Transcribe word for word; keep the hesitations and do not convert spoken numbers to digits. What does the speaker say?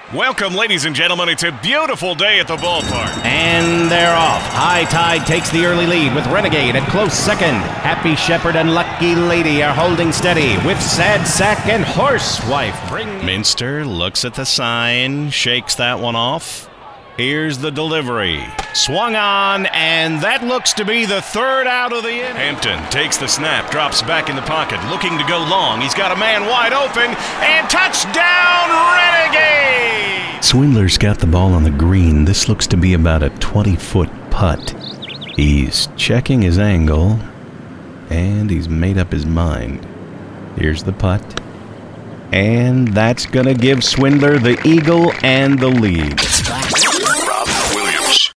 Welcome, ladies and gentlemen. It's a beautiful day at the ballpark. And they're off. High Tide takes the early lead with Renegade at close second. Happy Shepherd and Lucky Lady are holding steady with Sad Sack and Horsewife. Bring Minster looks at the sign, shakes that one off. Here's the delivery. Swung on, and that looks to be the third out of the inning. Hampton takes the snap, drops back in the pocket, looking to go long. He's got a man wide open, and touchdown, Renegade! Swindler's got the ball on the green. This looks to be about a twenty-foot putt. He's checking his angle, and he's made up his mind. Here's the putt. And that's going to give Swindler the eagle and the lead.